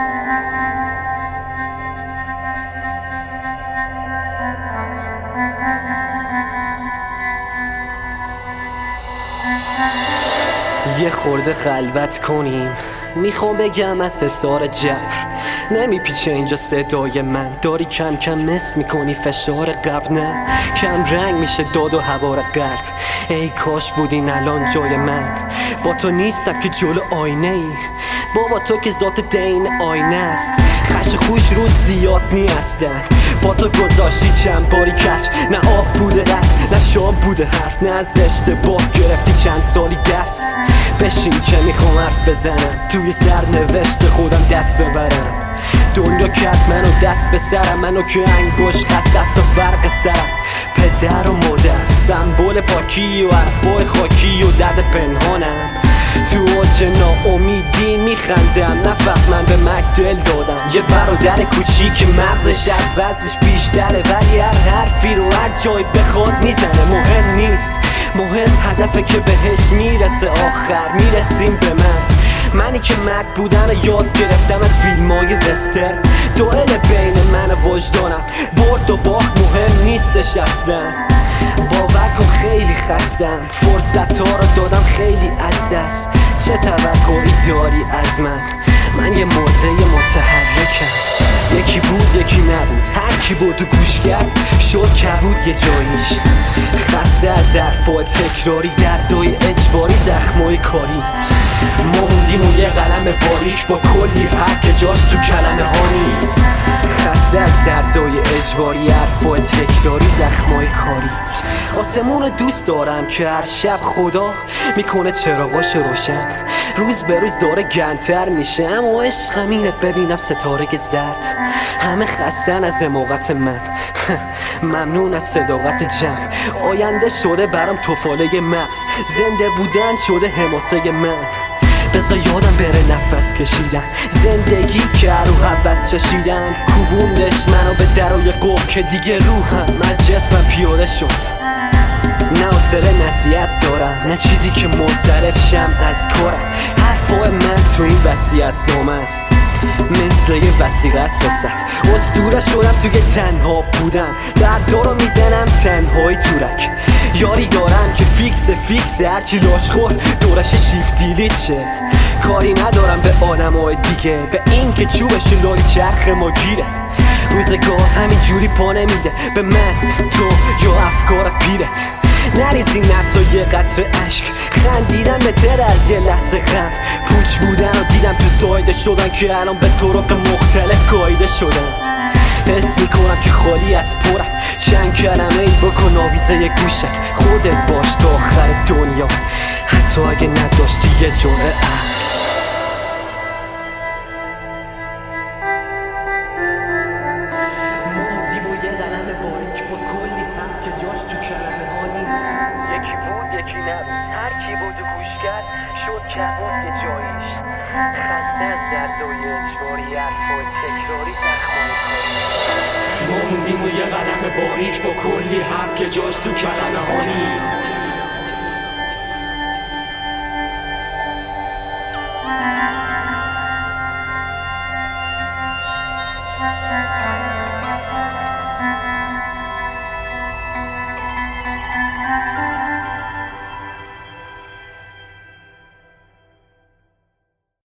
یه خورده خلوت کنیم، میخوام بگم از حصار جبر نمیپیچه اینجا صدای من. داری کم کم مس میکنی فشار قبل، نه کم رنگ میشه داد و هوار قلب. ای کاش بودین الان جای من، با تو نیستم که جلو آینه ای. بابا تو که ذات دین آینه است، خش خوش رود زیاد نیستن. با تو گذاشتی چند باری کچ، نه آب بوده رد، نه شام بوده حرف، نه از اشتباه گرفتی چند سالی درس. بشین که میخوام حرف بزنم، توی سرنوشت خودم دست ببرم. دنیا کرد منو دست به سرم، منو که انگوش خست و فرق سرم. پدر و مادر سمبل پاکی و حرفای خاکی و درد پنهانم. تو اوج ناامیدی میخندم، نفهمم به مرگ دل دادم. یه برادر کوچیک مغزش از وزنش بیشتره، ولی هر حرفی رو هر جای بخواد میزنه. مهم نیست، مهم هدفه که بهش میرسه، آخر میرسیم به منی که مرد بودن رو یاد گرفتم از فیلمای وسترن. دوئل بین من و وجدانم، برد و باخت مهم نیستش اصلا. باور کن خیلی خستم، فرصت ها رو دادم خیلی از دست. چه توقعی داری از من یه مرده متحرکم. یکی بود یکی نبود، هر کی بود و گوش کرد شد کبود یه جاییش. خسته از حرفای تکراری، دردای اجباری، زخمای کاری. ما موندیم و یه قلم باریک با کلی حرف که جاش تو کلمه ها نیست. خسته از دردای اجباری، حرفای تکراری، زخمای کاری. آسمون دوست دارم که هر شب خدا میکنه چراغاش روشن، روز به روز داره گرمتر میشه. اما عشقم اینه ببینم ستاره زرد. همه خستن از حماقت من ممنون از صداقت جمع. آینده شده برام توفاله مغز، زنده بودن شده حماسه من. بذار یادم بره نفس کشیدن، زندگی که رو حوض چشیدم. کوبوندش منو به درای قفل که دیگه روحم از جسمم پیاده شد. نه حوصله نصیحت دارم، نه چیزی که منصرف شم از کارم. حرفای من تو این وصیت نامه است، مثل یه وثیقه است واسط. اسطوره شدم توی تنها بودن، دردا رو میزنم تنهایی تورک. یاری دارم که فیکس هرچی لاشخور دورش شیفت دیلیت شه. کاری ندارم به آدمای دیگه، به این که چوبش لای چرخ ما گیره. روزگار همین جوری پا نمیده به من، تو یا افکار پیرت. نریزی نبضا یه قطره عشق، خندیدن بهتر از یه لحظه غم. پوچ بودن و دیدم تو سایده شدن که الان به طرق مختلف گاییده شدن. حس میکنم که خالی از پرم، چند کلمه ای بکن آویزه گوشت. خودت باش تا آخر دنیا، حتی اگه نداشتی یه جرعه یکی بود یکی نبود، هر کی بود و گوش کرد شد کبود یه جاییش. خسته از دردای اجباری، حرفای تکراری، زخمای کاری. ما موندیم و یه قلم باریک با کلی حرف که جاش تو کلمه ها نیست.